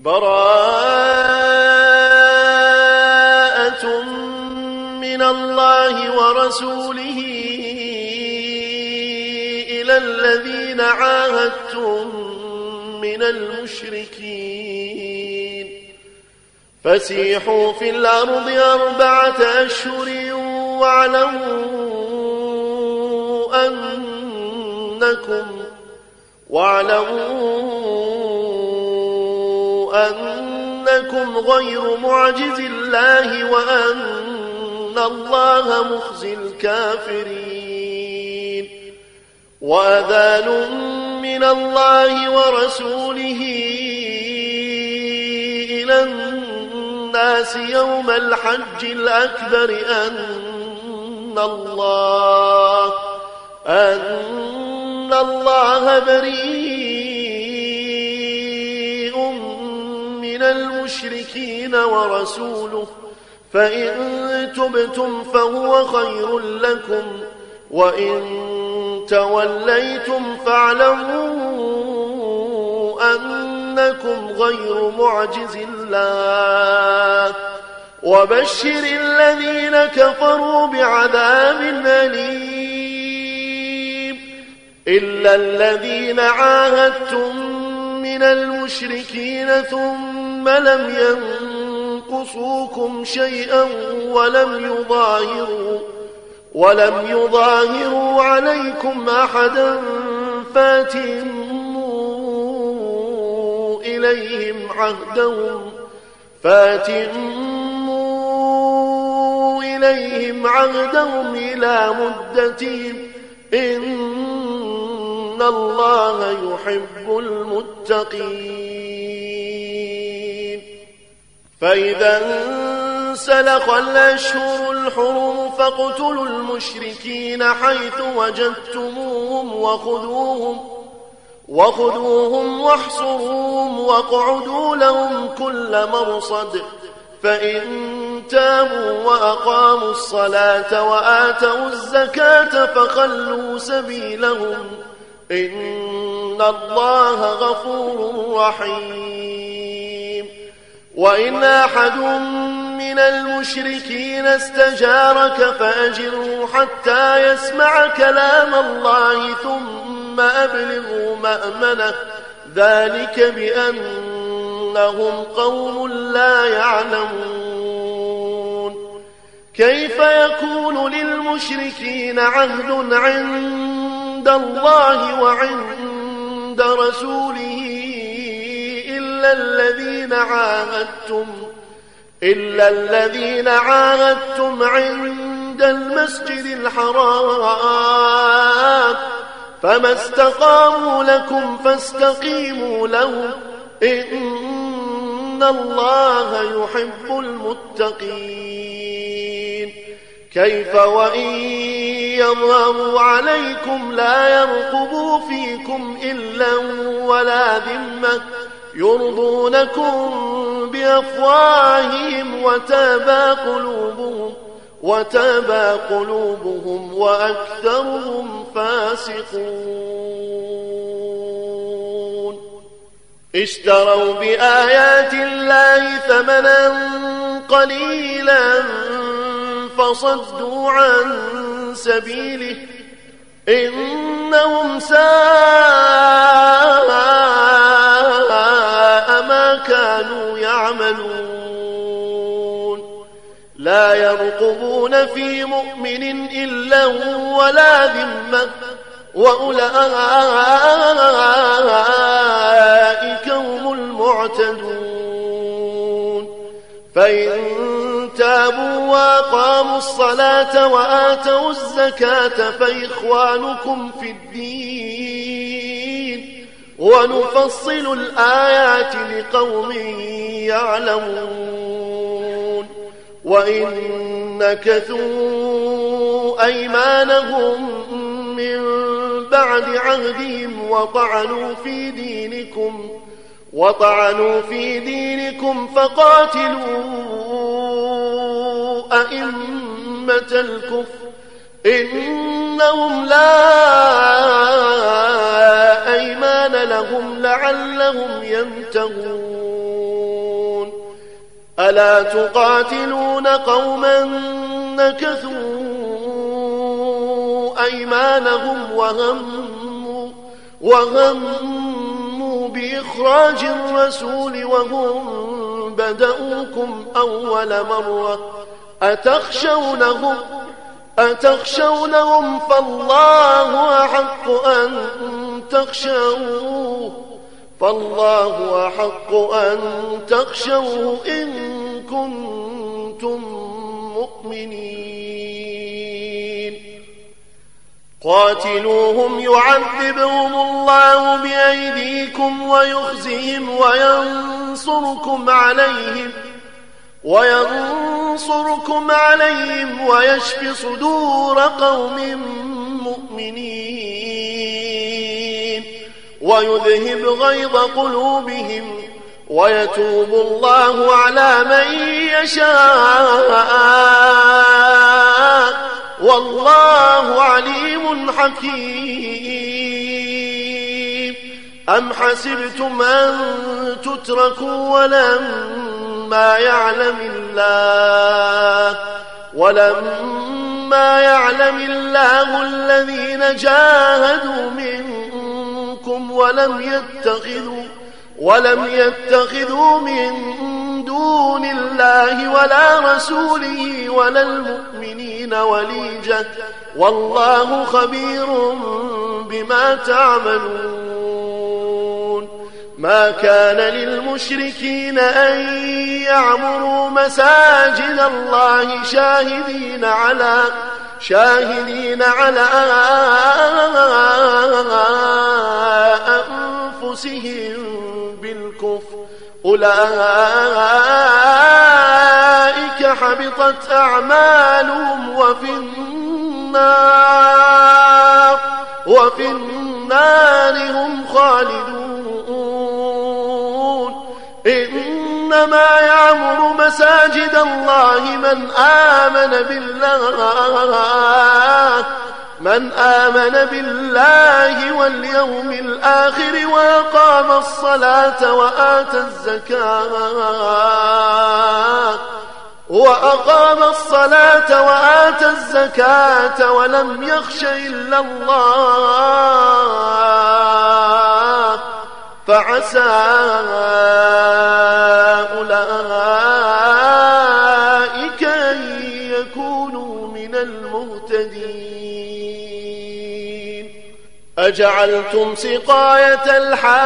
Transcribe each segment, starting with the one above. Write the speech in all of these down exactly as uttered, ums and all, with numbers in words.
براءة من الله ورسوله إلى الذين عاهدتم من المشركين فسيحوا في الأرض أربعة أشهر واعلموا أنكم واعلموا أنكم غير معجز الله وأن الله مخزي الكافرين وأذان من الله ورسوله إلى الناس يوم الحج الأكبر أن الله أن الله بريء من المشركين ورسوله فإن تبتم فهو خير لكم وإن توليتم فاعلموا أنكم غير معجز الله وبشر الذين كفروا بعذاب أليم إلا الذين عاهدتم من المشركين ثم لم ينقصوكم شيئا ولم يظاهروا ولم يظاهروا عليكم أحدا فاتموا إليهم عهدهم فاتموا إليهم عهدهم إلى مدتهم إن الله يحب المتقين فإذا انسلخ الأشهر الحرم فاقتلوا المشركين حيث وجدتموهم وخذوهم وخذوهم واحصروهم واقعدوا لهم كل مرصد فإن تابوا وأقاموا الصلاة وآتوا الزكاة فخلوا سبيلهم إن الله غفور رحيم وإن أحد من المشركين استجارك فأجره حتى يسمع كلام الله ثم أبلغوا مأمنه ذلك بأنهم قوم لا يعلمون كيف يكون للمشركين عهد عند الله وعند رسوله إلا الذين عاهدتم إلا الذين عاهدتم عند المسجد الحرام فما استقاموا لكم فاستقيموا لهم إن الله يحب المتقين كيف وإن يظهروا عليكم لا يرقبوا فيكم إلا ولا ذمة يرضونكم بأفواههم وتابى قلوبهم وتابى قلوبهم وأكثرهم فاسقون اشتروا بآيات الله ثمنا قليلا فصدوا عن سبيله إنهم ساء ما كانوا يعملون لا يرقبون في مؤمن إلا ولا ذمة وأولئك هم المعتدون فإن تابوا وأقاموا الصلاة وآتوا الزكاة فإخوانكم في الدين ونفصل الآيات لقوم يعلمون وإن نكثوا أيمانهم من بعد عهدهم وطعنوا في دينكم وطعنوا في دينكم فقاتلوا أئمة الكفر إنهم لا أيمان لهم لعلهم ينتهون ألا تقاتلون قوما نكثوا أيمانهم وهموا, وهموا بإخراج الرسول وهم بدأوكم أول مرة أتخشونهم, أتخشونهم فالله أحق أن تخشوه فالله أحق أن تخشوه إن كنتم مؤمنين. قاتلوهم يعذبهم الله بأيديكم ويخزهم وينصركم عليهم وينصركم عليهم ويشف صدور قوم مؤمنين ويذهب غيظ قلوبهم ويتوب الله على من يشاء والله عليم حكيم. أم حسبتم أن تتركوا ولما يعلم الله ولما يعلم الله الذين جاهدوا منكم ولم يتخذوا ولم يتخذوا من دون الله ولا رسوله ولا المؤمنين وليجة والله خبير بما تعملون. ما كان للمشركين أن يعمروا مساجد الله شاهدين على شاهدين على أنفسهم بالكفر أولئك حبطت أعمالهم وفي النار وفي النار هم خالدون. إنما يعمر مساجد الله من آمن بالله من آمن بالله واليوم الآخر وأقام الصلاة وآتى الزكاة وأقام الصلاة وآتى الزكاة ولم يخش إلا الله فعسى أولئك أن يكونوا من المهتدين. أجعلتم سقاية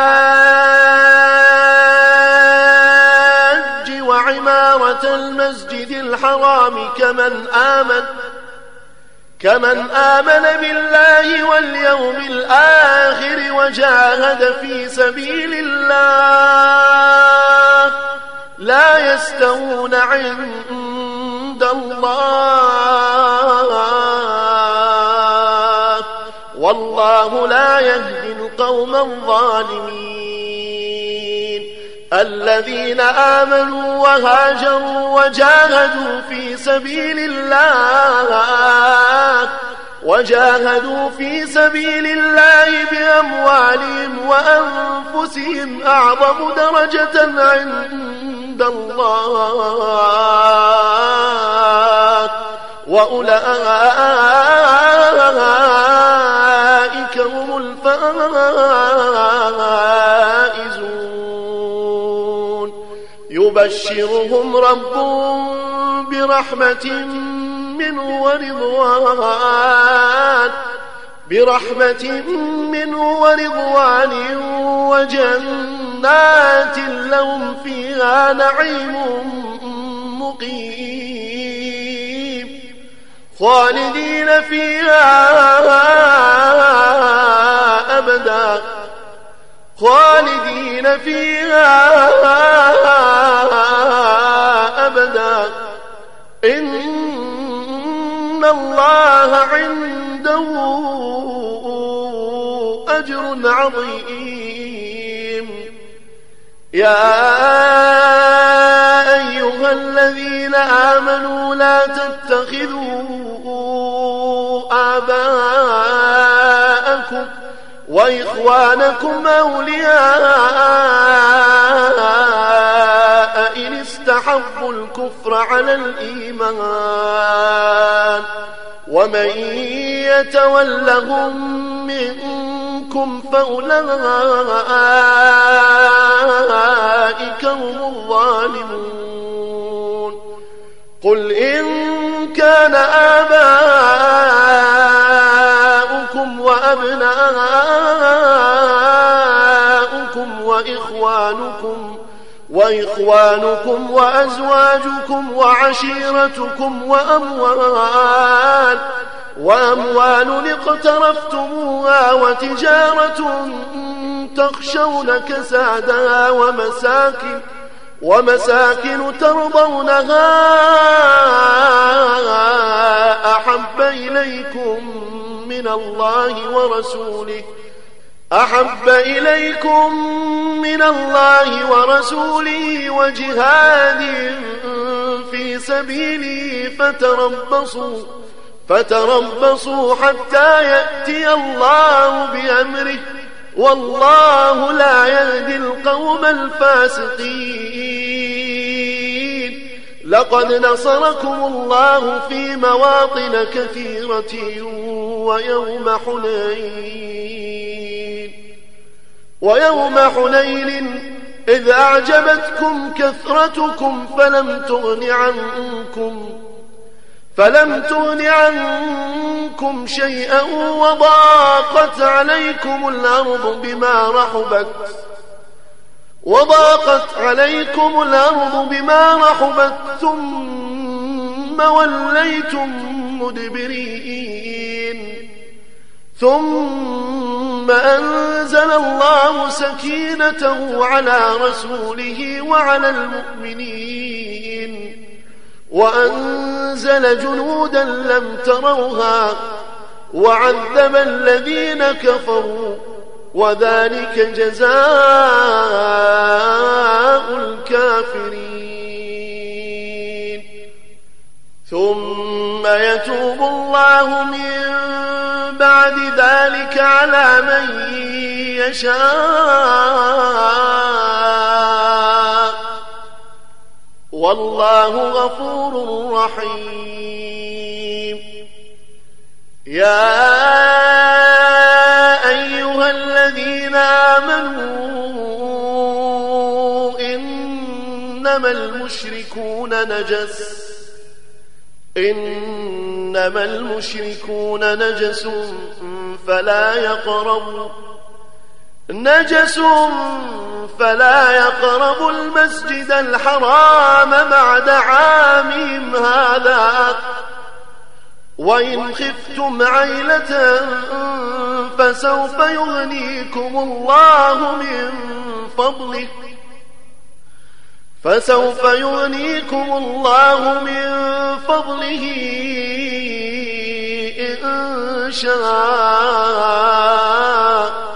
الحاج وعمارة المسجد الحرام كمن آمن كمن آمن بالله واليوم الآخر وجاهد في سبيل الله لا يستوون عند الله والله لا يهدي القوم الظالمين. الذين آمنوا وهاجروا وجاهدوا في سبيل الله وجاهدوا في سبيل الله بأموالهم وأنفسهم أعظم درجة عند الله وأولئك هم الفائزون. يبشرهم ربهم برحمة منه ورضوان برحمة منه ورضوان وجنات لهم فيها نعيم مقيم خالدين فيها أبدا خالدين فيها أبدا إن الله عنده أجر عظيم. يا أيها الذين آمنوا لا تتخذوا آباءكم وإخوانكم أولياء إن استطعتم استحبوا الكفر على الإيمان ومن يتولهم منكم فأولئك هم الظالمون قل إن كان آباؤكم وأبناؤكم وإخوانكم وإخوانكم وأزواجكم وعشيرتكم وأموال وأموال اقترفتموها وتجارة تخشون كسادها ومساكن ومساكن ترضونها أحب إليكم من الله ورسوله أحب إليكم من الله ورسوله وجهاد في سبيله فتربصوا فتربصوا حتى يأتي الله بأمره والله لا يهدي القوم الفاسقين لقد نصركم الله في مواطن كثيرة ويوم حنين ويوم حنين إذ أعجبتكم كثرتكم فلم تغن عنكم فلم تغن عنكم شيئا وضاقت عليكم الأرض بما رحبت وضاقت عليكم الأرض بما رحبت ثم وليتم مدبرين ثم أنزل الله سكينته على رسوله وعلى المؤمنين وأنزل جنودا لم تروها وعذب الذين كفروا وذلك جزاء الكافرين ثم يتوب الله من بعد ذلك على من يشاء والله غفور رحيم يا أيها الذين آمنوا إنما المشركون نجس إنما المشركون نجس فلا يقربوا نجس فلا يقربوا المسجد الحرام بعد عامهم هذا وإن خفتم عيلة فسوف يغنيكم الله من فضله فسوف يغنيكم الله من فضله إن شاء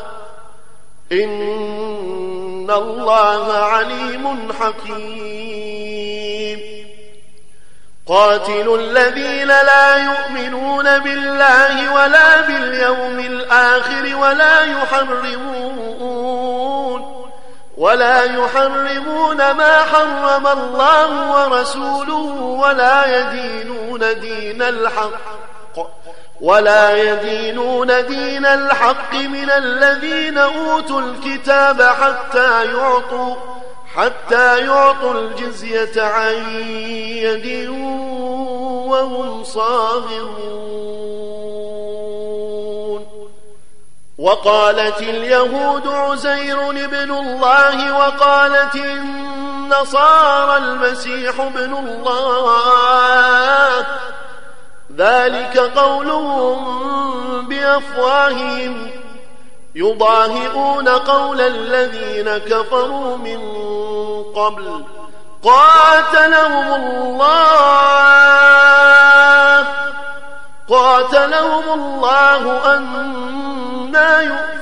إن الله عليم حكيم قاتلوا الذين لا يؤمنون بالله ولا باليوم الآخر ولا يحرمون ولا يحرمون ما حرم الله ورسوله ولا يدينون دين الحق ولا يدينون دين الحق من الذين أوتوا الكتاب حتى يعطوا حتى يعطوا الجزية عن يد وهم صاغرون وقالت اليهود عزير ابن الله وقالت النصارى المسيح ابن الله ذلك قولهم بأفواههم يضاهئون قول الذين كفروا من قبل قاتلهم الله قاتلهم الله أنى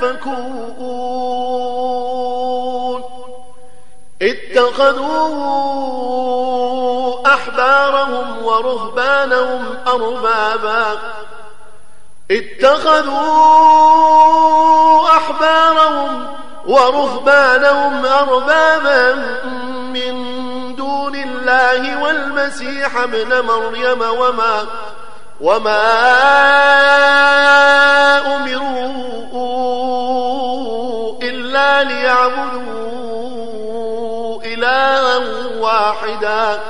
يؤفكون اتخذوا أحبارهم ورهبانهم أربابا اتخذوا أحبارهم ورهبانهم أربابا من دون الله الله والمسيح ابن مريم وما وما أمروا إلا ليعبدوا إلها واحدا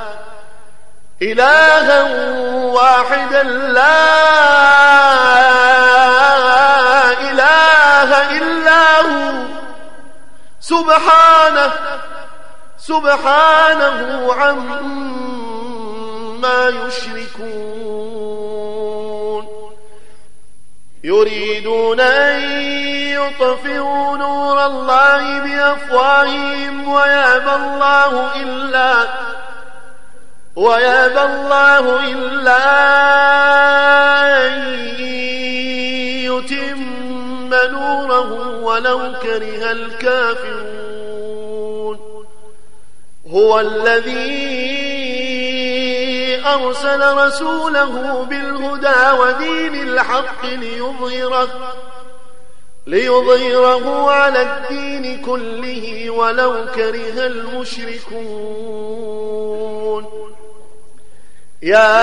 إلها واحدا لا إله إلا هو سبحانه سبحانه عما يشركون يريدون أن يطفئوا نور الله بأفواههم ويأبى الله إلا ويأبى الله إلا أن يتم نوره ولو كره الكافرون هو الذي أرسل رسوله بالهدى ودين الحق ليظهره ليظهره على الدين كله ولو كره المشركون يا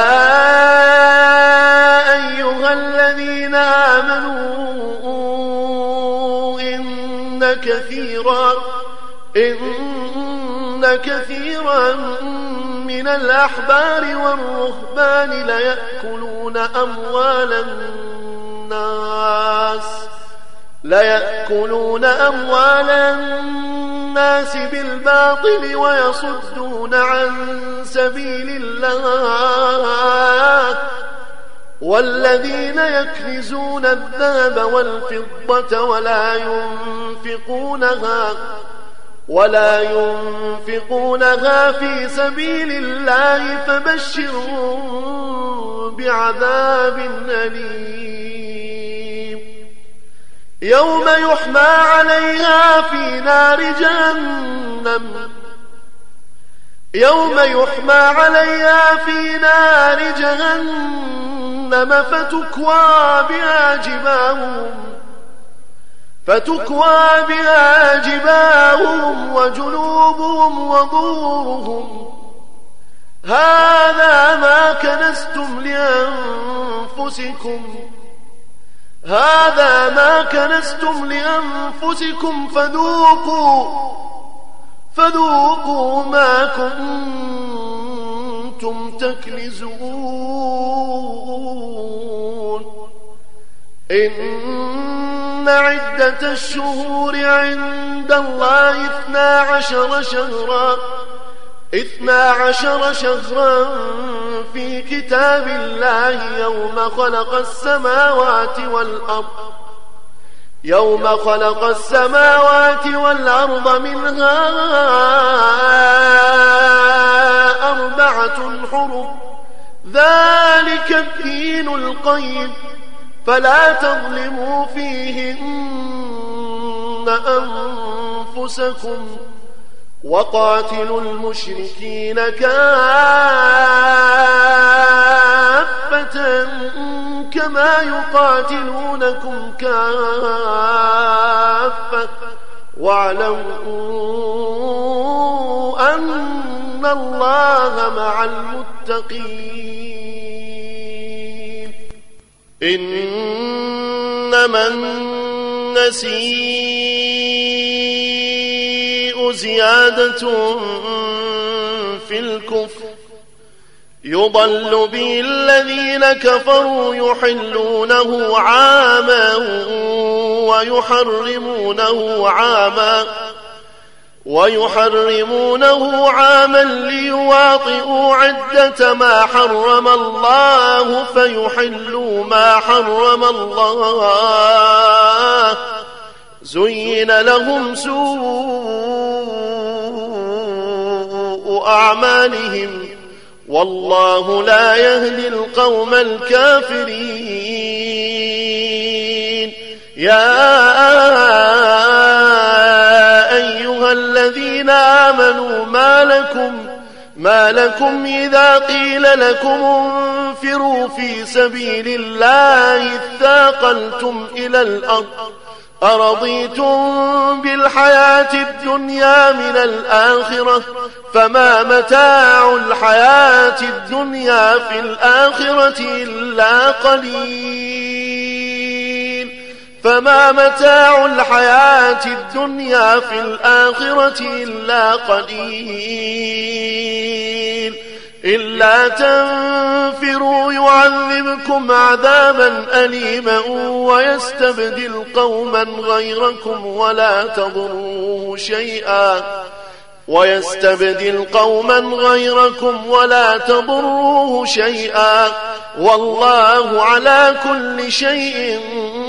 أيها الذين آمنوا إن كثيرا إن كثيرا من الأحبار والرهبان ليأكلون أموال الناس ليأكلون أموال الناس بالباطل ويصدون عن سبيل الله والذين يكنزون الذهب والفضة ولا ينفقونها ولا ينفقونها في سبيل الله فبشرهم بعذاب أليم يوم يحمى عليها في نار جهنم يوم يحمى عليها في نار جهنم فتكوى بها جباههم فتكوى بها جباههم وجنوبهم وظهورهم هذا ما كنزتم لأنفسكم هذا ما كنزتم لأنفسكم فذوقوا فذوقوا ما كنتم تكنزون إن عدة الشهور عند الله اثنا عشر شهرا اثنا عشر شهرا في كتاب الله يوم خلق السماوات والأرض يوم خلق السماوات والأرض منها أربعة حرم ذلك الدين القيم فلا تظلموا فيهن أنفسكم وقاتلوا المشركين كافة كما يقاتلونكم كافة واعلموا أن الله مع المتقين إنما النسيء زيادة في الكفر يضل به الذين كفروا يحلونه عاما ويحرمونه عاما ويحرمونه عاما ليواطئوا عدة ما حرم الله فيحلوا ما حرم الله زين لهم سوء أعمالهم والله لا يهدي القوم الكافرين يا أيها الذين آمنوا ما لكم ما لكم إذا قيل لكم انفروا في سبيل الله اثاقلتم إلى الأرض أرضيتم بالحياة الدنيا من الآخرة فما متاع الحياة الدنيا في الآخرة إلا قليل فما متاع الحياة الدنيا في الآخرة إلا قليل إلا تنفروا يعذبكم عذابا أليما ويستبدل قوما غيركم ولا تضروه شيئا ويستبدل قوما غيركم ولا تضروه شيئا والله على كل شيء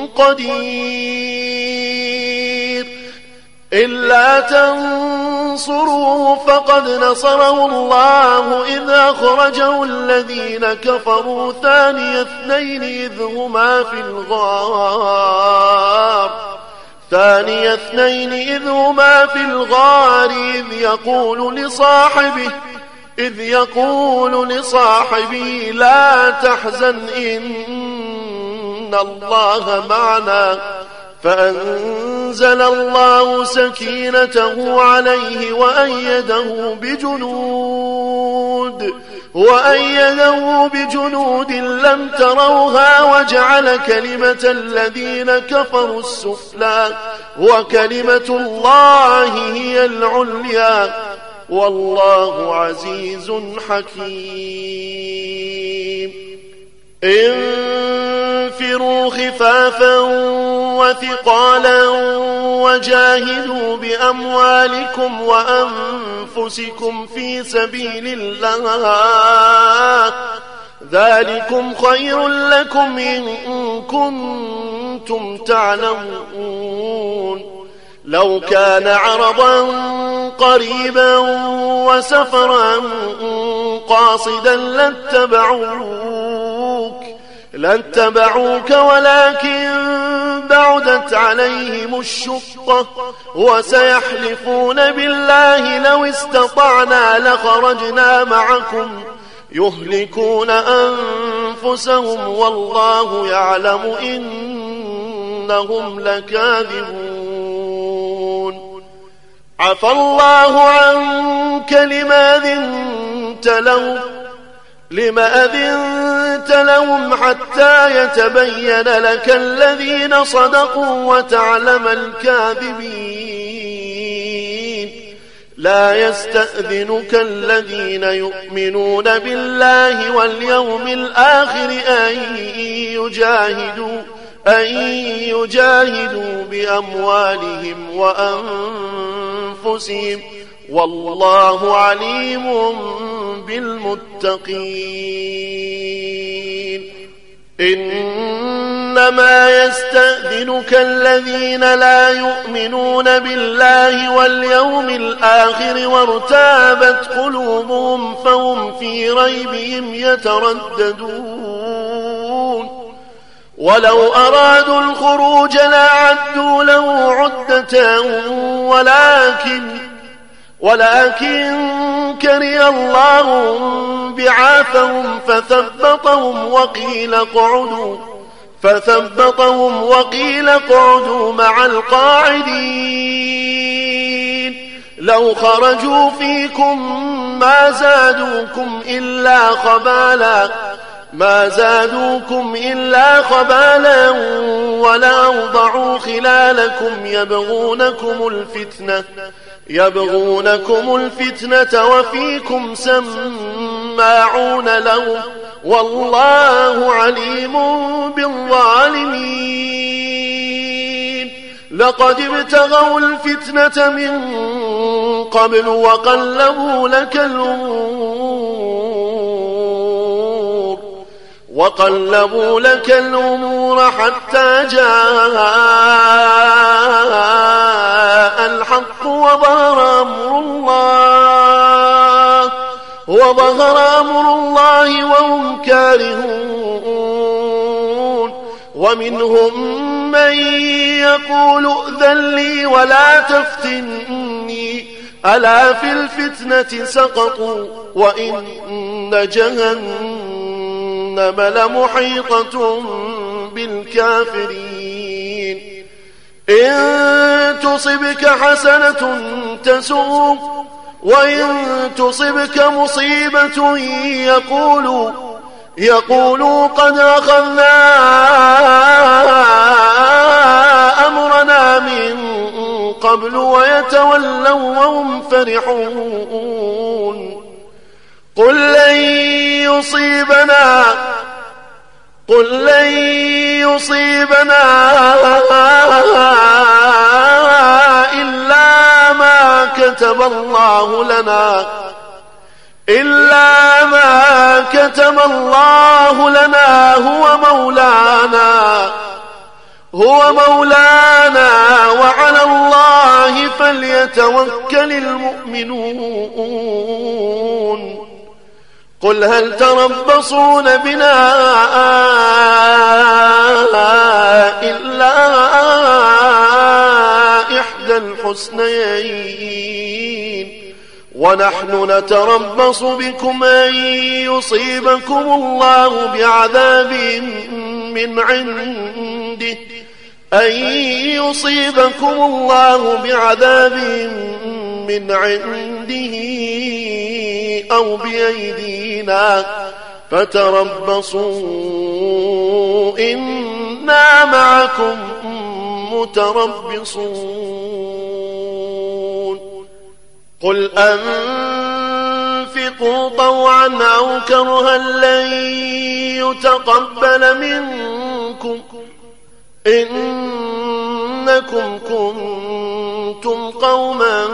قدير إلا تنصروه فقد نصره الله إذ أخرجه الذين كفروا ثاني اثنين إذ هما في الغار ثاني اثنين إذ هما في الغار إذ يقول لصاحبه إذ يقول لصاحبه لا تحزن إن الله معنا فأنزل الله سكينته عليه وأيده بجنود وأيده بجنود لم تروها وجعل كلمة الذين كفروا السفلى وكلمة الله هي العليا والله عزيز حكيم انفروا خفافا وثقالا وجاهدوا بأموالكم وأنفسكم في سبيل الله ذلكم خير لكم إن كنتم تعلمون لو كان عرضا قريبا وسفرا قاصدا لاتبعوك لاتبعوك ولكن بعدت عليهم الشقة وسيحلفون بالله لو استطعنا لخرجنا معكم يهلكون أنفسهم والله يعلم إنهم لكاذبون عفى الله عنك لما أذنت لهم لما أذنت لهم حتى يتبين لك الذين صدقوا وتعلم الكاذبين لا يستأذنك الذين يؤمنون بالله واليوم الآخر أن يجاهدوا أن يجاهدوا بأموالهم وأنفسهم والله عليم بالمتقين إنما يستأذنك الذين لا يؤمنون بالله واليوم الآخر وارتابت قلوبهم فهم في ريبهم يترددون ولو أرادوا الخروج لأعدوا له عدة ولكن ولكن كره الله بعاثهم فثبطهم وقيل اقعدوا فثبطهم وقيل اقعدوا مع القاعدين لو خرجوا فيكم ما زادوكم إلا خبالا ما زادوكم إلا خبالا ولا أوضعوا خلالكم يبغونكم الفتنة يبغونكم الفتنة وفيكم سماعون له والله عليم بالظالمين لقد ابتغوا الفتنة من قبل وقلبوا لك الأمور وقلبوا لك الأمور حتى جاء الحق وظهر أمر الله وظهر أمر الله وهم كارهون ومنهم من يقول ائذن لي ولا تفتني ألا في الفتنة سقطوا وإن جهنم لمحيطة بالكافرين إن تصبك حسنة تسؤهم وإن تصبك مصيبة يقولوا يقولوا قد أخذنا أمرنا من قبل ويتولوا وهم فرحون. قل لن يصيبنا قل لن يصيبنا إلا ما كتب الله لنا إلا ما كتب الله لنا هو مولانا هو مولانا وعلى الله فليتوكل المؤمنون. قل هل تربصون بنا إلا إحدى الحسنيين ونحن نتربص بكم أن يصيبكم الله بعذاب من عنده أن يصيبكم الله بعذاب من عنده أو بأيدينا فتربصوا إنا معكم متربصون. قل أنفقوا طوعا أو كرها لن يتقبل منكم إنكم كنتم قوما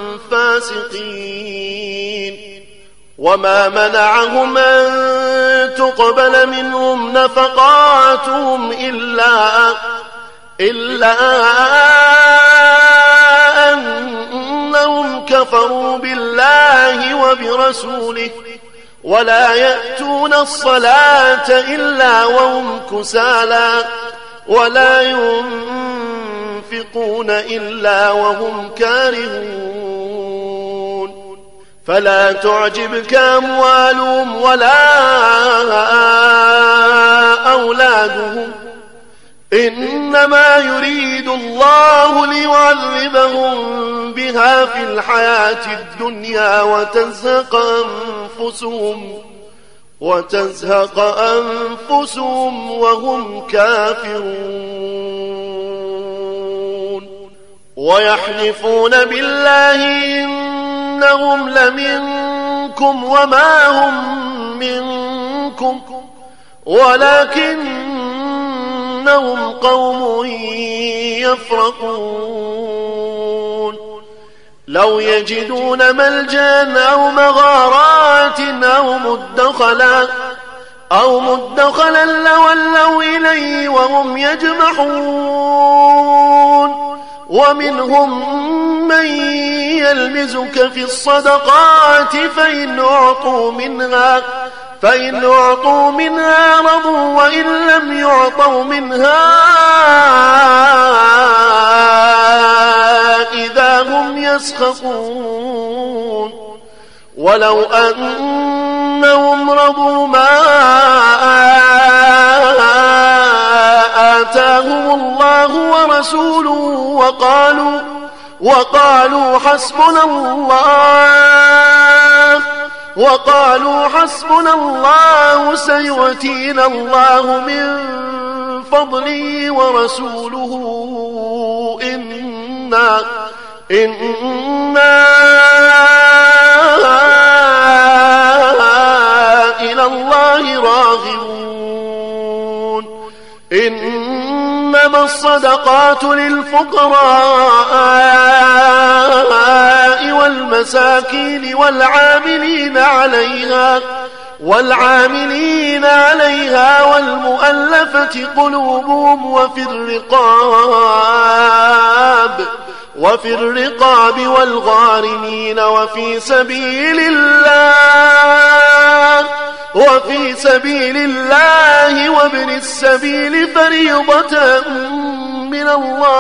فاسقين. وما منعهم أن تقبل منهم نفقاتهم إلا إلا أنهم كفروا بالله وبرسوله ولا يأتون الصلاة إلا وهم كسالى ولا ينفقون إلا وهم كارهون. فلا تعجبك أموالهم ولا أولادهم إنما يريد الله ليعذبهم بها في الحياة الدنيا وتزهق أنفسهم وتزهق أنفسهم وهم كافرون. ويحلفون بالله إنهم لمنكم وما هم منكم ولكنهم قوم يفرقون. لو يجدون ملجأ أو مغارات أو مدخلا أو مدخلا لولوا إليه وهم يجمحون. ومنهم من يلمزك في الصدقات فإن أعطوا منها فإن أعطوا منها رضوا وإن لم يعطوا منها إذا هم يسخطون. ولو أنهم رضوا ما آتاهم الله ورسوله وقالوا وقالوا حسبنا الله وقالوا حسبنا الله سيؤتينا الله من فضله ورسوله إنا إنا إلى الله راغبون. إنما الصدقات للفقراء والمساكين والعاملين عليها والعاملين عليها والمؤلفة قلوبهم وفي الرقاب وفي الرقاب والغارمين وفي سبيل الله وفي سبيل الله وابن السبيل فريضة من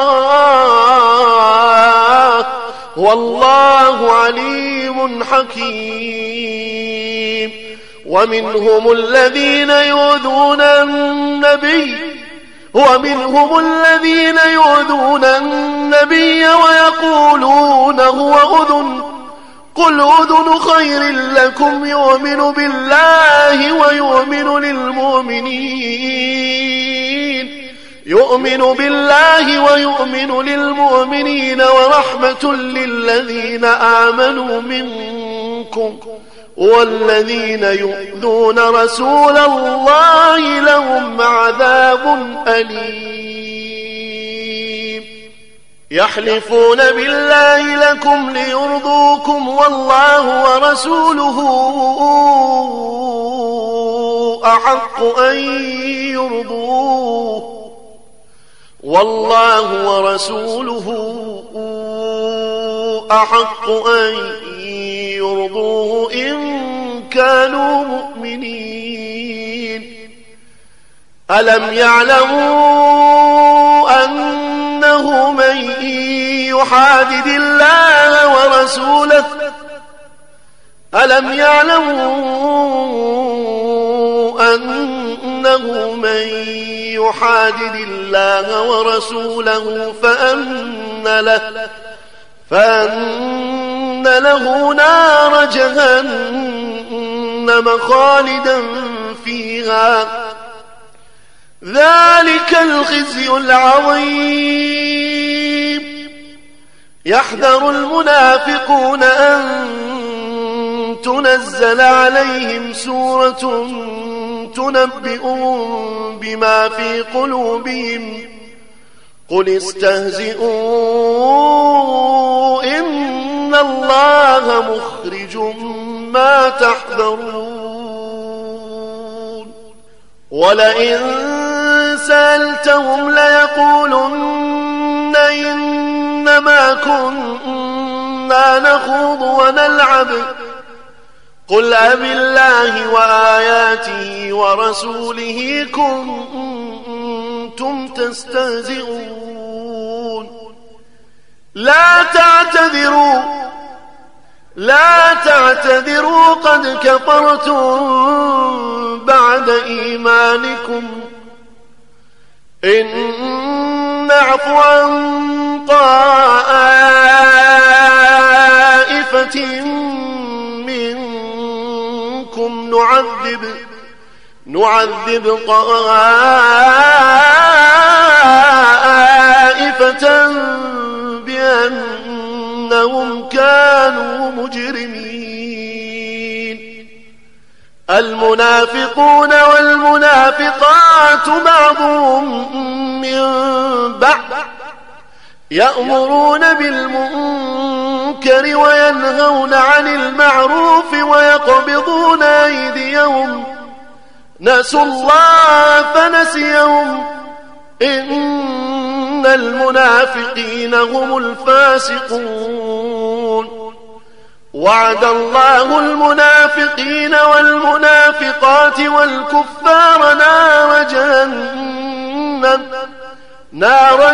الله والله عليم حكيم. ومنهم الذين يؤذون النبي ومنهم الذين يؤذون النبي ويقولون هو أذن قل أذن خير لكم يؤمن بالله ويؤمن للمؤمنين يؤمن بالله ويؤمن للمؤمنين ورحمة للذين آمنوا منكم والذين يؤذون رسول الله لهم عذاب أليم يحلفون بالله لكم ليرضوكم والله ورسوله أحق أن يرضوه والله ورسوله أحق أن يرضوه إن كانوا مؤمنين ألم يعلموا أنه من يحادد الله ورسوله ألم يعلموا أنه من يحادد الله ورسوله فأن له فأن له نار جهنم خالدا فيها ذلك الخزي العظيم يحذر المنافقون أن تنزل عليهم سورة تنبئهم بما في قلوبهم قل استهزئوا إن الله مخرج ما تحذرون ولئن سألتهم ليقولن إنما كنا نخوض ونلعب قل أب الله وآياته ورسوله كنتم تستهزئون لا تعتذروا لا تعتذروا قد كفرتم بعد إيمانكم إن نعفو عن طائفة منكم نعذب نعذب طائفة بأنهم كانوا مجرمين المنافقون والمنافقات بعضهم من بعض يأمرون بالمنكر وينهون عن المعروف ويقبضون أيديهم نسوا الله فنسيهم إن المنافقين هم الفاسقون وعد الله المنافقين والمنافقات والكفار نار جهنم نار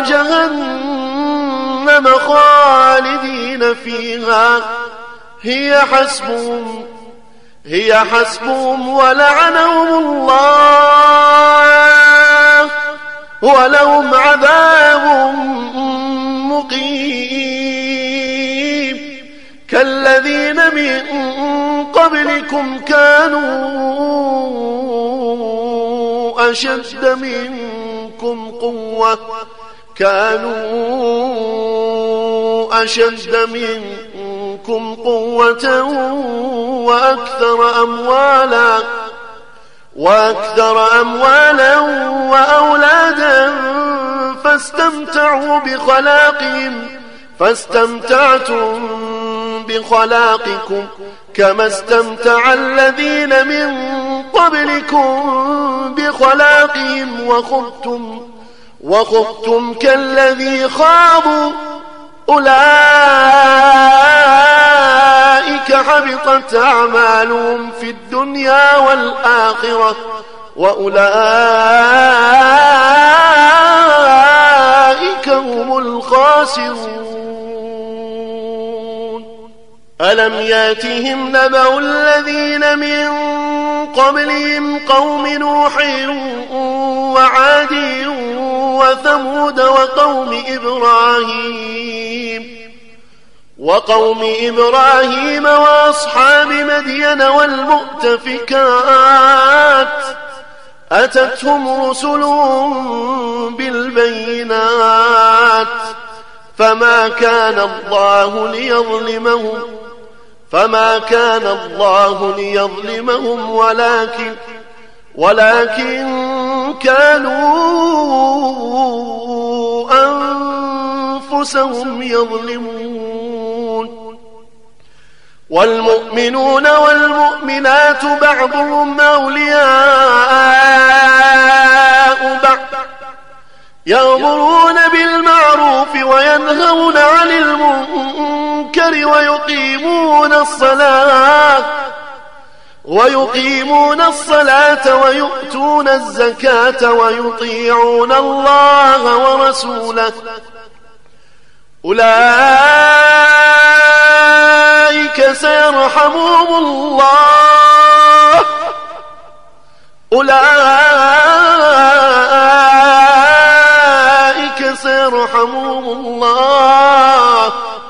جهنم خالدين فيها هي حسبهم هي حسبهم ولعنهم الله ولهم عذاب مقيم كالذين من قبلكم كانوا أشد منكم قوة كانوا أشد منكم قوة وأكثر أموالا وأكثر أموالا وأولادا فاستمتعوا بخلاقهم فاستمتعتم بخلاقكم كما استمتع الذين من قبلكم بخلاقهم وخضتم وخضتم كالذي خاضوا أولئك حبطت أعمالهم في الدنيا والآخرة وأولئك هم الخاسرون ألم ياتهم نبأ الذين من قبلهم قوم نوح وعاد وثمود وقوم إبراهيم وقوم إبراهيم وأصحاب مدين والمؤتفكات أتتهم رسلهم بالبينات فما كان الله ليظلمهم فما كان الله ليظلمهم ولكن ولكن كانوا أنفسهم يظلمون والمؤمنون والمؤمنات بعضهم أولياء بعض يأمرون بالمعروف وينهون عن المنكر ويقيمون الصلاة ويقيمون الصلاة ويؤتون الزكاة ويطيعون الله ورسوله أولئك سيرحمهم الله أولئك سيرحمهم الله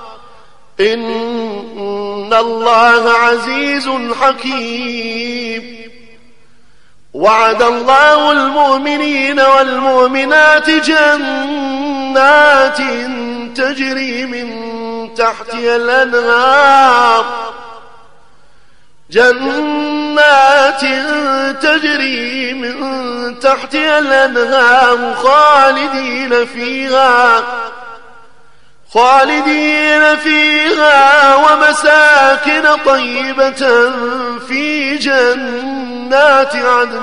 إن الله عزيز حكيم وعد الله المؤمنين والمؤمنات جنات تجري من تحتها الأنهار جنات تجري من تحتها الأنهار خالدين فيها خالدين فيها ومساكن طيبة في جنات عدن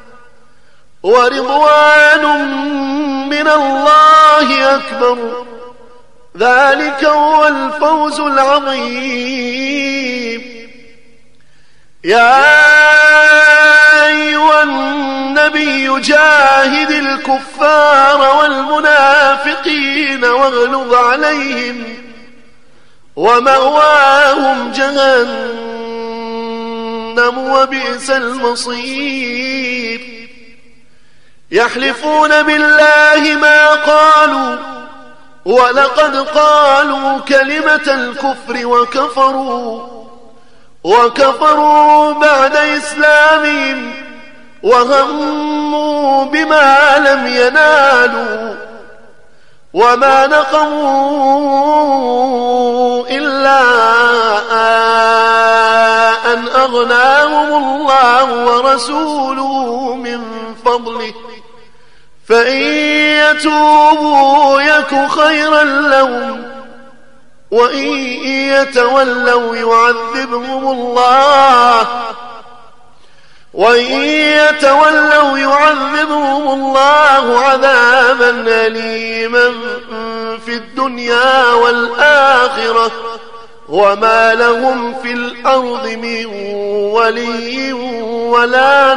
ورضوان من الله أكبر ذلك هو الفوز العظيم يا أيها النبي جاهد الكفار والمنافقين واغلظ عليهم ومأواهم جهنم وبئس المصير يحلفون بالله ما قالوا ولقد قالوا كلمة الكفر وكفروا وكفروا بعد إسلامهم وهموا بما لم ينالوا وما نقموا إلا أن أغناهم الله ورسوله من فضله فإن يتوبوا يك خيرا لهم وإن يتولوا يعذبهم الله وإن يتولوا يعذبهم الله عذابا أليما في الدنيا والآخرة وما لهم في الأرض من ولي ولا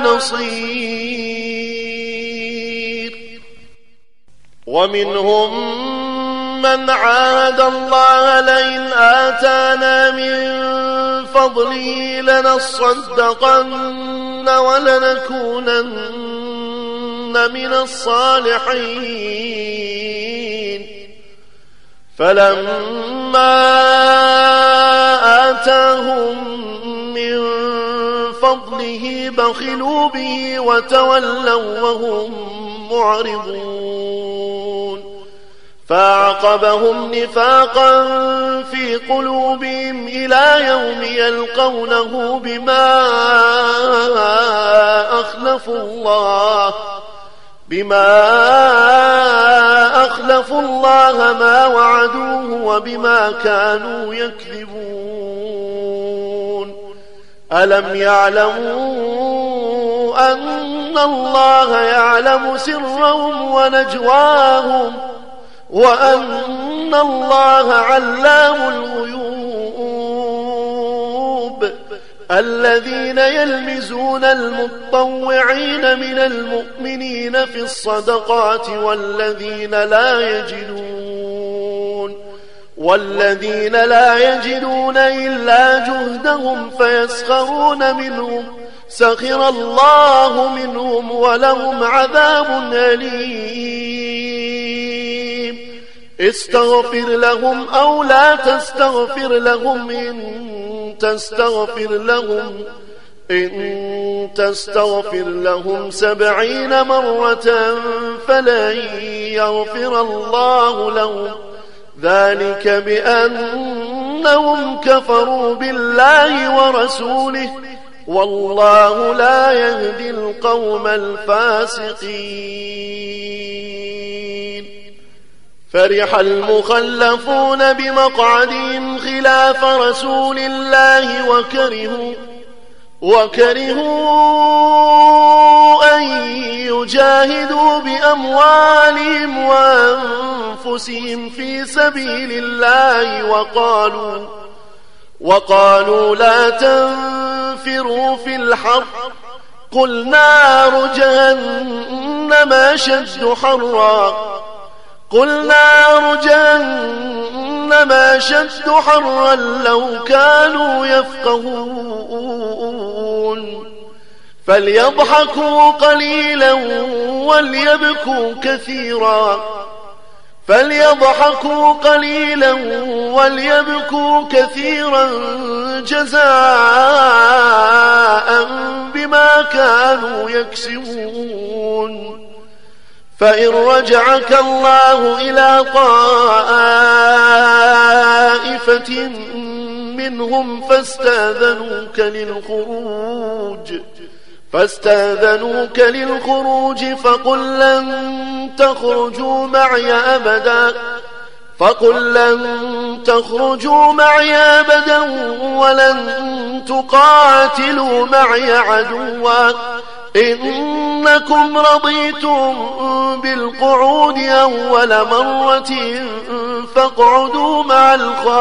نصير ومنهم من عاهد الله لئن آتانا من فضله لنصدقن ولنكونن من الصالحين فلما آتاهم من فضله بخلوا به وتولوا وهم معرضون فأعقبهم نفاقا في قلوبهم إلى يوم يلقونه بما أخلفوا الله بما أخلفوا الله ما وعدوه وبما كانوا يكذبون ألم يعلموا أن الله يعلم سرهم ونجواهم وأن الله علام الغيوب الذين يلمزون المتطوعين من المؤمنين في الصدقات والذين لا يجدون والذين لا يجدون إلا جهدهم فيسخرون منهم سخر الله منهم ولهم عذاب أليم استغفر لهم أو لا تستغفر لهم إن تستغفر لهم إن تستغفر لهم سبعين مرة فلن يغفر الله لهم ذلك بأنهم كفروا بالله ورسوله والله لا يهدي القوم الفاسقين فرح المخلفون بمقعدهم خلاف رسول الله وكرهوا وكرهوا أن يجاهدوا بأموالهم وأنفسهم في سبيل الله وقالوا وقالوا لا تنفروا في الحر قل نار جهنم أشد حرا قل نار جهنم أشد حرا لو كانوا يفقهون فليضحكوا قليلا وليبكوا كثيرا فليضحكوا قليلا وليبكوا كثيرا جزاء بما كانوا يكسبون فإن رجعك الله إلى طائفة منهم فاستاذنوك للخروج فاستاذنوك للخروج فقل لن تخرجوا معي أبدا فقل لن تخرجوا معي أبدا ولن تقاتلوا معي عدوا إنكم رضيتم بالقعود أول مرة فاقعدوا مع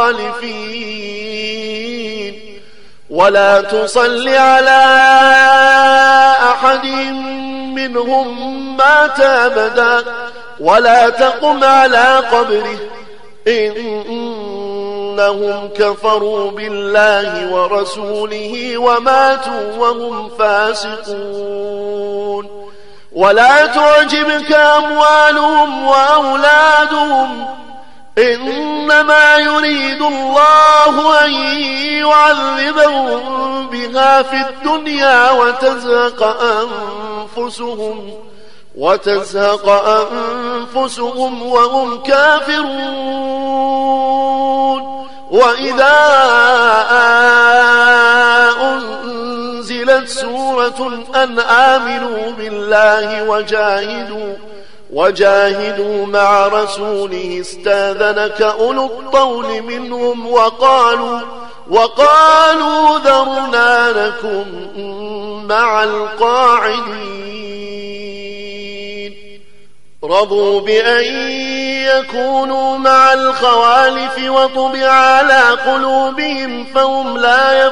الخالفين ولا تصل على أحد منهم مات أبدا ولا تقم على قبره إنهم كفروا بالله ورسوله وماتوا وهم فاسقون ولا تعجبك أموالهم وأولادهم إنما يريد الله أن يعذبهم بها في الدنيا وتزهق أنفسهم وتزهق أنفسهم وهم كافرون وإذا أنزلت سورة أن آمنوا بالله وجاهدوا وجاهدوا مع رسوله استاذنك أولو الطول منهم وقالوا وقالوا ذرنا لكم مع القاعدين رضوا بأن يكونوا مع الخوالف وطبع على قلوبهم فهم لا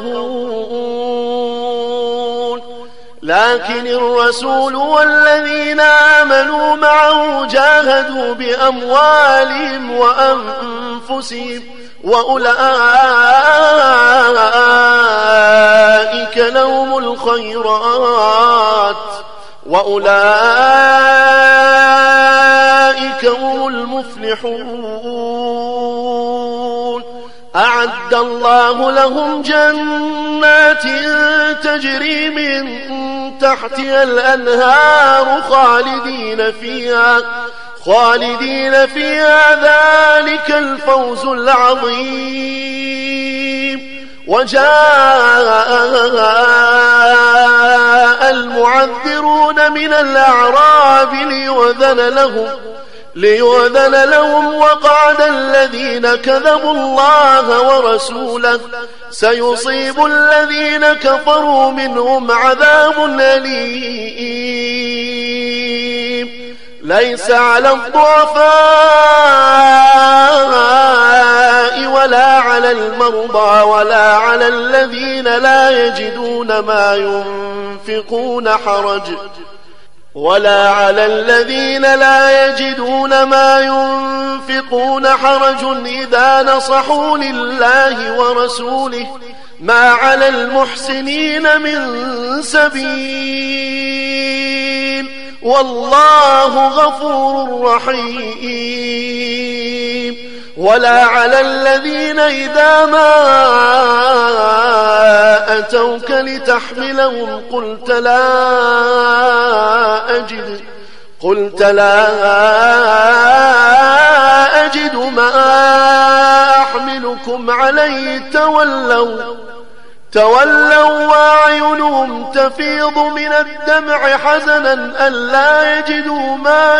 يفقهون لكن الرسول والذين آمنوا معه جاهدوا بأموالهم وأنفسهم وأولئك لهم الخيرات وأولئك هم المفلحون أعد الله لهم جنات تجري من تحتها الأنهار خالدين فيها خالدين فيها ذلك الفوز العظيم وجاء المعذرون من الأعراب ليؤذن لهم ليؤذن لهم وقعد الذين كذبوا الله ورسوله سيصيب الذين كفروا منهم عذاب أليم ليس على الضعفاء ولا على المرضى ولا على الذين لا يجدون ما ينفقون حرج ولا على الذين لا يجدون ما ينفقون حرج إذا نصحوا لله ورسوله ما على المحسنين من سبيل والله غفور رحيم. ولا على الذين إذا ما أتوك لتحملهم قلت لا أجد قلت لا أجد ما أحملكم عليه تولوا تولوا وأعينهم تفيض من الدمع حزنا ألا يجدوا ما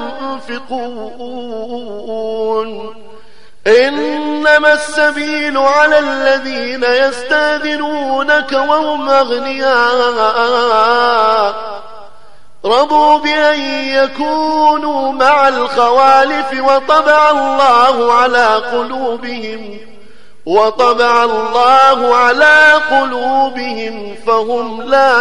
ينفقون. إنما السبيل على الذين يستأذنونك وهم أغنياء رضوا بأن يكونوا مع الخوالف وطبع الله على قلوبهم وطبع الله على قلوبهم فهم لا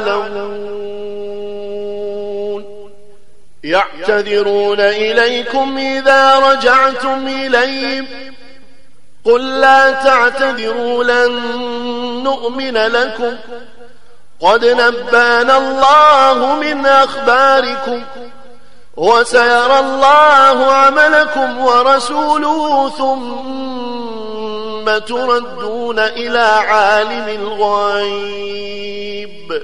يعلمون. يعتذرون إليكم إذا رجعتم إليهم قل لا تعتذروا لن نؤمن لكم قد نبأنا الله من أخباركم وسيرى الله عملكم ورسوله ثم تردون إلى عالم الغيب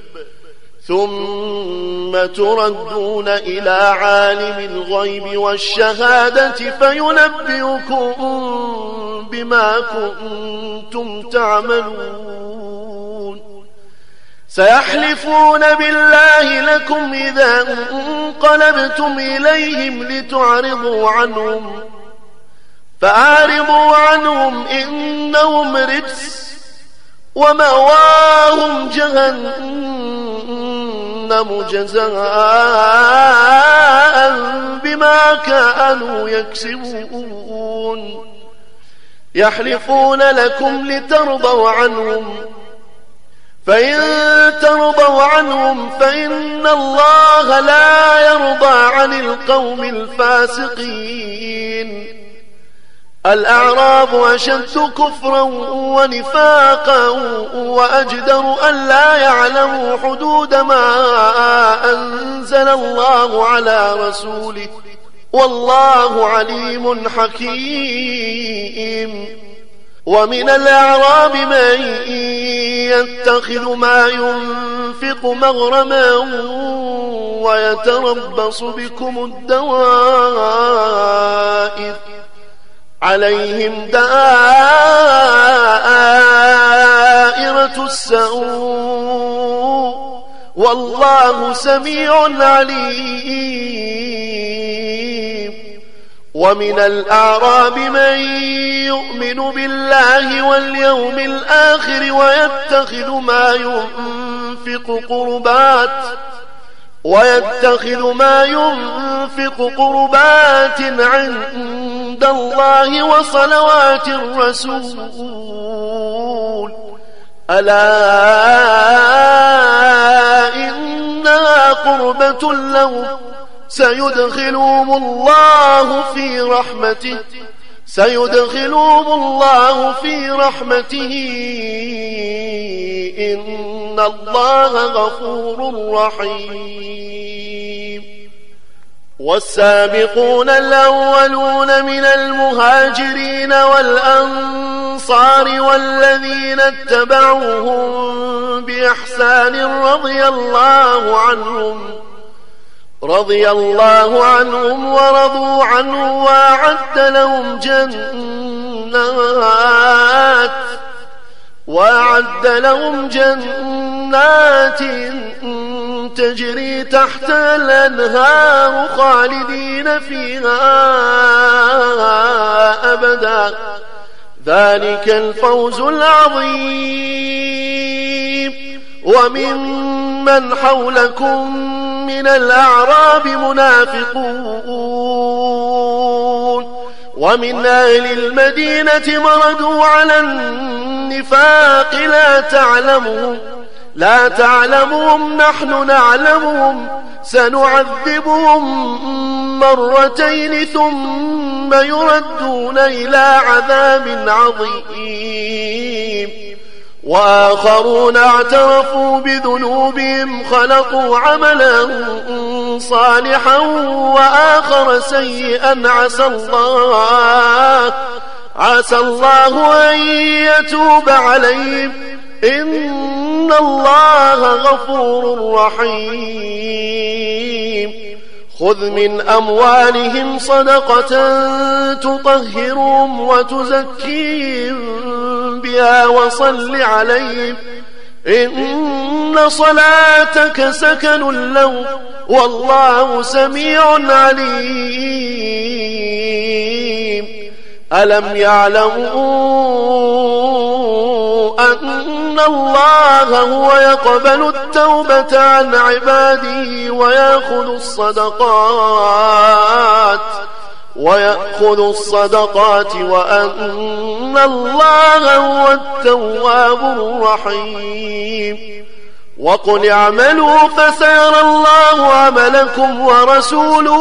ثم تردون إلى عالم الغيب والشهادة فينبئكم بما كنتم تعملون. سيحلفون بالله لكم إذا انقلبتم إليهم لتعرضوا عنهم فأعرضوا عنهم إنهم رجس ومأواهم جهنم جزاء بما كانوا يكسبون. يحلفون لكم لترضوا عنهم فإن ترضوا عنهم فإن الله لا يرضى عن القوم الفاسقين. الأعراب أشد كفرا ونفاقا وأجدر أن لا يعلموا حدود ما أنزل الله على رسوله والله عليم حكيم. ومن الأعراب من يتخذ ما ينفق مغرما ويتربص بكم الدوائر عليهم دائرة السوء والله سميع عليم. ومن الأعراب من يؤمن بالله واليوم الآخر ويتخذ ما ينفق قربات ويتخذ ما ينفق قربات عند الله وصلوات الرسول ألا إنها قربة لهم سيدخلهم الله في رحمته سيدخلهم الله في رحمته إن الله غفور رحيم. والسابقون الأولون من المهاجرين والأنصار والذين اتبعوهم بإحسان رضي الله عنهم رضي الله عنهم ورضوا عنه وأعد لهم جنات وأعد لهم جنات تجري تحتها الأنهار خالدين فيها أبدا ذلك الفوز العظيم. وممن حولكم من الأعراب منافقون ومن أهل المدينة مردوا على النفاق لا تعلمهم لا تعلمهم نحن نعلمهم سنعذبهم مرتين ثم يردون إلى عذاب عظيم وآخرون اعترفوا بذنوبهم خلقوا عملا صالحا وآخر سيئا عسى الله عسى الله أن يتوب عليهم إن الله غفور رحيم خذ من أموالهم صدقة تطهرهم وتزكيهم بها وصل عليهم إن صلاتك سكن لهم والله سميع عليم ألم يعلموا أن الله هو يقبل التوبة عن عباده ويأخذ الصدقات ويأخذ الصدقات وأن الله هو التواب الرحيم وقل اعملوا فسيرى الله عملكم ورسوله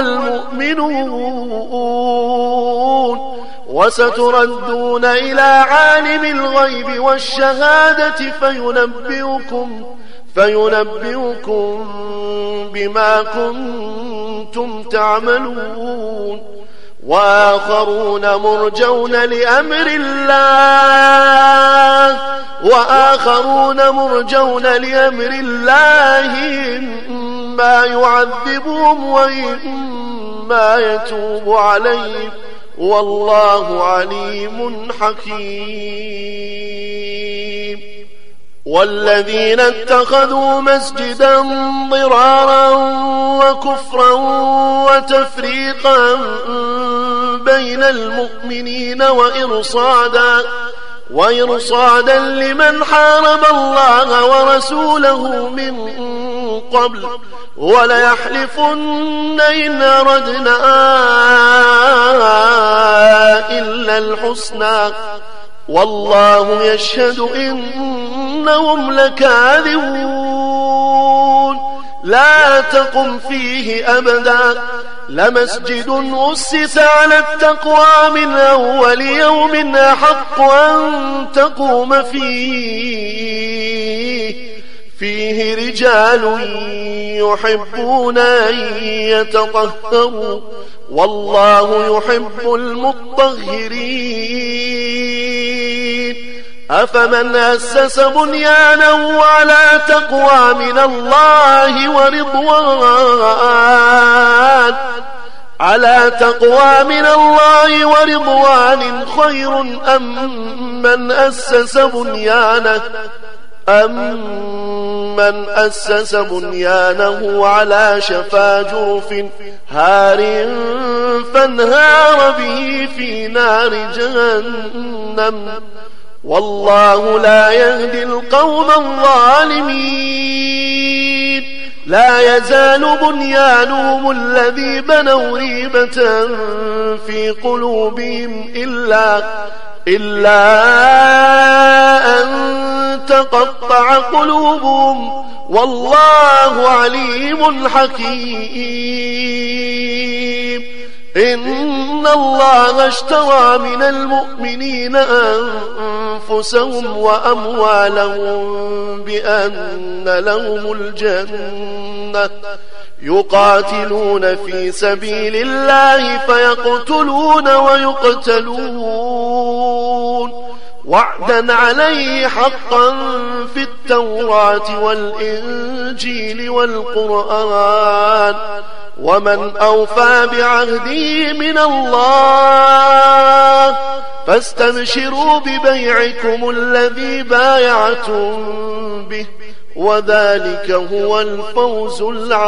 والمؤمنون وستردون إلى عالم الغيب والشهادة فينبئكم فينبئكم بما كنتم تعملون وآخرون مرجون لأمر الله وآخرون مرجون لأمر الله إما يعذبهم وإما يتوب عليهم والله عليم حكيم والذين اتخذوا مسجدا ضرارا وكفرا وتفريقا بين المؤمنين وإرصادا وإرصادا لمن حارب الله ورسوله من قبل وليحلفن إن أردنا إلا الحسنى والله يشهد إنهم لكاذبون لا تقم فيه أبدا لمسجد أسس على التقوى من أول يوم أحق أن تقوم فيه فيه رجال يحبون أن يتطهروا والله يحب المطهرين أفمن أسس بنيانه على تقوى من الله ورضوان على تقوى من الله ورضوان خير أم من أسس بنيانه أم من أسس بنيانه على شفا جرف هار فانهار به في نار جهنم والله لا يهدي القوم الظالمين لا يزال بنيانهم الذي بنوا ريبة في قلوبهم إلا إلا أن تقطع قلوبهم والله عليم حكيم إن الله اشترى من المؤمنين أنفسهم وأموالهم بأن لهم الجنة يقاتلون في سبيل الله فيقتلون ويقتلون وعدا عليه حقا في التوراة والإنجيل والقرآن ومن أوفى بعهده من الله فاستبشروا ببيعكم الذي بايعتم به وذلك هو الفوز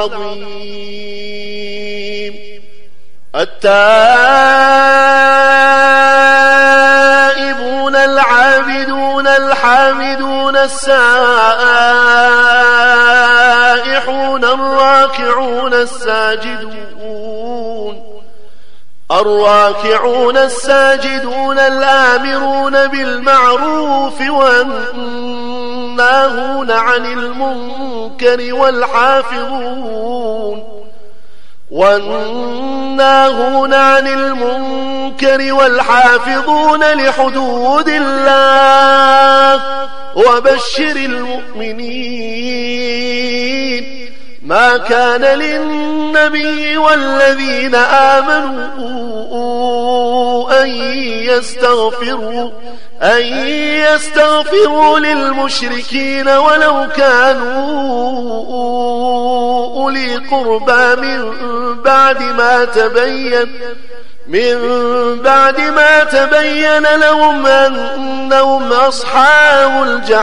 العظيم التائبون العابدون الحامدون السائحون الراكعون الساجدون الراكعون الساجدون الآمرون بالمعروف والناهون عن المنكر للمنكر والحافظون والناهون عن المنكر والحافظون لحدود الله وبشر المؤمنين. ما كان للنبي والذين آمنوا أن يستغفروا أن يستغفروا للمشركين ولو كانوا أولي قربى من بعد ما تبين من بعد ما تبين لهم أنهم أصحاب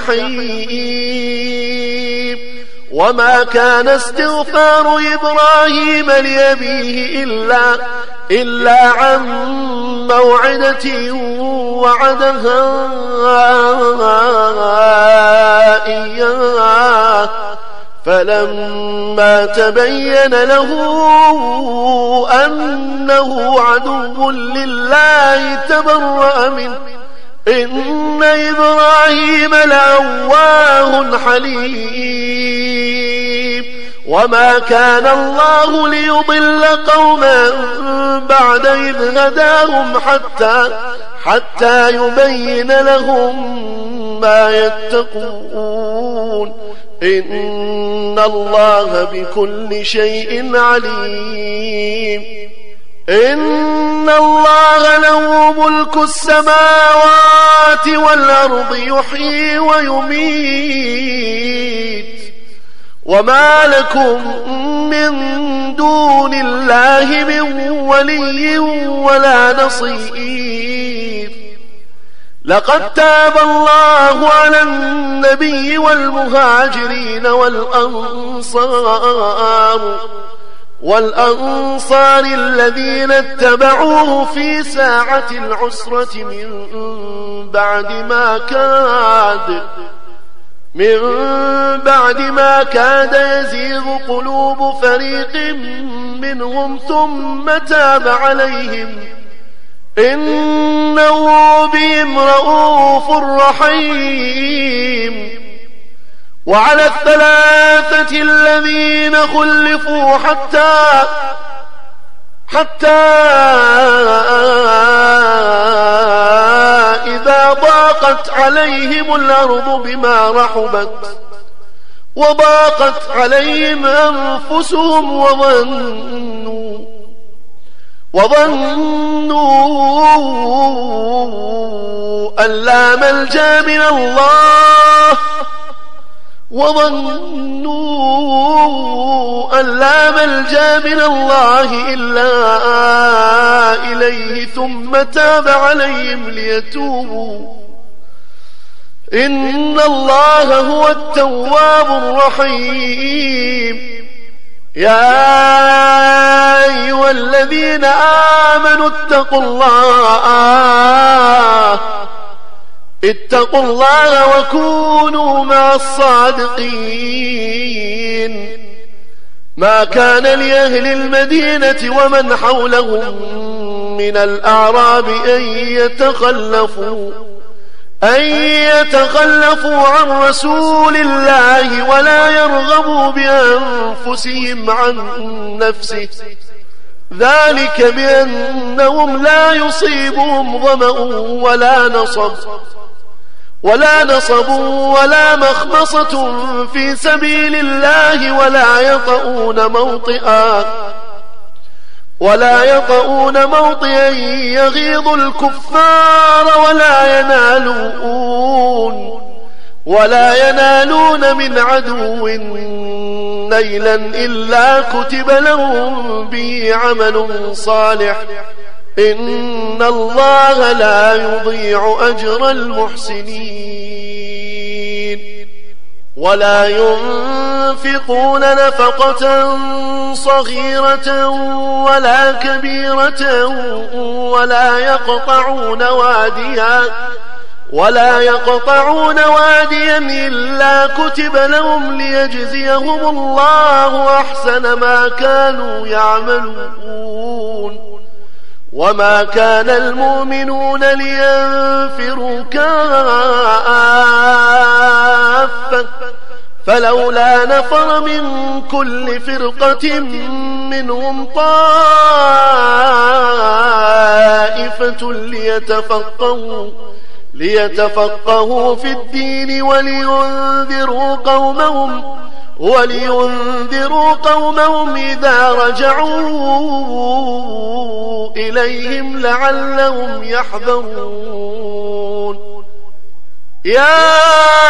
الجحيم. وما كان استغفار إبراهيم لأبيه إلا إلا عن موعدة وعدها إياه فلما تبين له أنه عدو لله تبرأ منه إن إبراهيم لأواه حليم. وما كان الله ليضل قوما بعد إذ هداهم حتى حتى يبين لهم ما يتقون إن الله بكل شيء عليم. إن الله له ملك السماوات والأرض يحيي ويميت وما لكم من دون الله من ولي ولا نصير. لقد تاب الله على النبي والمهاجرين والأنصار والأنصار الذين اتبعوه في ساعة العسرة من بعد ما كاد من بعد ما كاد يزيغ قلوب فريق منهم ثم تاب عليهم إنه بهم رؤوف رحيم. وعلى الثلاثة الذين خلفوا حتى حتى إذا ضاقت عليهم الأرض بما رحبت وضاقت عليهم أنفسهم وظنوا وظنوا أن لا ملجأ من الله وظنوا أن لا ملجأ من الله إلا إليه ثم تاب عليهم ليتوبوا إن الله هو التواب الرحيم. يا أيها الذين آمنوا اتقوا الله اتقوا الله وكونوا مع الصادقين. ما كان لأهل المدينة ومن حولهم من الأعراب أن يتخلفوا أن يتخلفوا عن رسول الله ولا يرغبوا بأنفسهم عن نفسه ذلك بأنهم لا يصيبهم ظمأ ولا نصب ولا نصب ولا مخمصة في سبيل الله ولا يطؤون موطئا ولا يطؤون موطئا يغيظ الكفار ولا ينالون ولا ينالون من عدو نيلا إلا كتب لهم به عمل صالح إن الله لا يضيع أجر المحسنين. ولا ينفقون نفقة صغيرة ولا كبيرة ولا يقطعون واديا ولا يقطعون واديا إلا كتب لهم ليجزيهم الله أحسن ما كانوا يعملون. وما كان المؤمنون لينفروا كافة كافة فلولا نفر من كل فرقة منهم طائفة ليتفقهوا ليتفقهوا في الدين ولينذروا قومهم ولينذروا قومهم إذا رجعوا إليهم لعلهم يحذرون. يا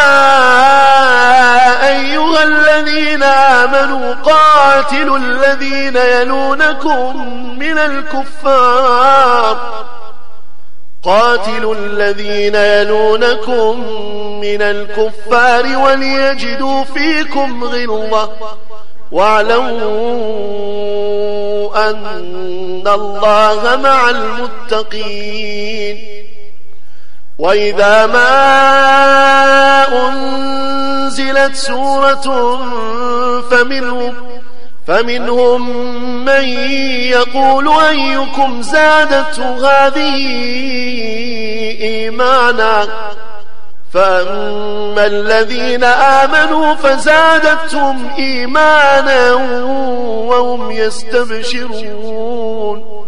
أيها الذين آمنوا قاتلوا الذين يلونكم من الكفار قاتلوا الذين يلونكم من الكفار وليجدوا فيكم غلظة واعلموا أن الله مع المتقين. وإذا ما أنزلت سورة فمنهم فمنهم من يقول أيكم زادته هذه إيمانا فأما الذين آمنوا فزادتهم إيمانا وهم يستبشرون.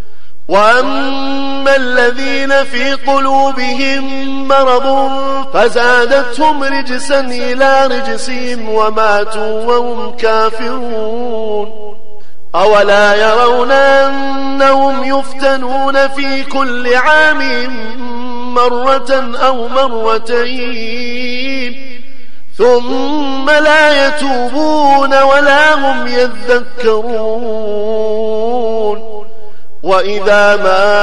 وأما الذين في قلوبهم مرض فزادتهم رجسا إلى رجسهم وماتوا وهم كافرون. أولا يرون أنهم يفتنون في كل عام مرة أو مرتين ثم لا يتوبون ولا هم يذكرون. وإذا ما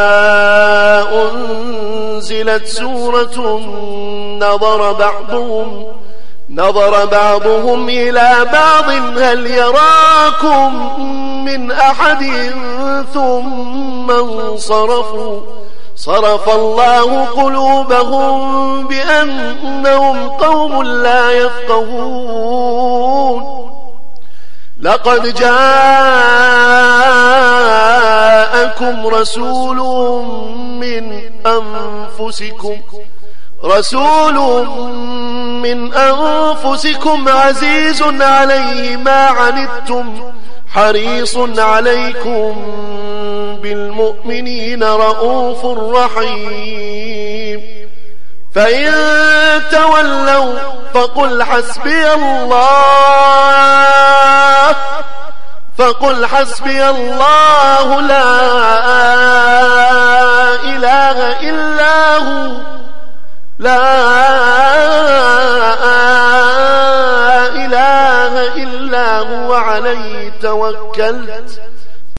أنزلت سورة نظر بعضهم نظر بعضهم إلى بعض هل يراكم من أحد ثم انصرفوا صرف الله قلوبهم بأنهم قوم لا يفقهون. لقد جاءكم رسول من أنفسكم رسول من أنفسكم عزيز عليه ما عنتم حريص عليكم بالمؤمنين رؤوف رحيم. فإن تولوا فقل حسبي الله فقل حسبي الله لا إله إلا هو لا إله إلا هو عليه توكلت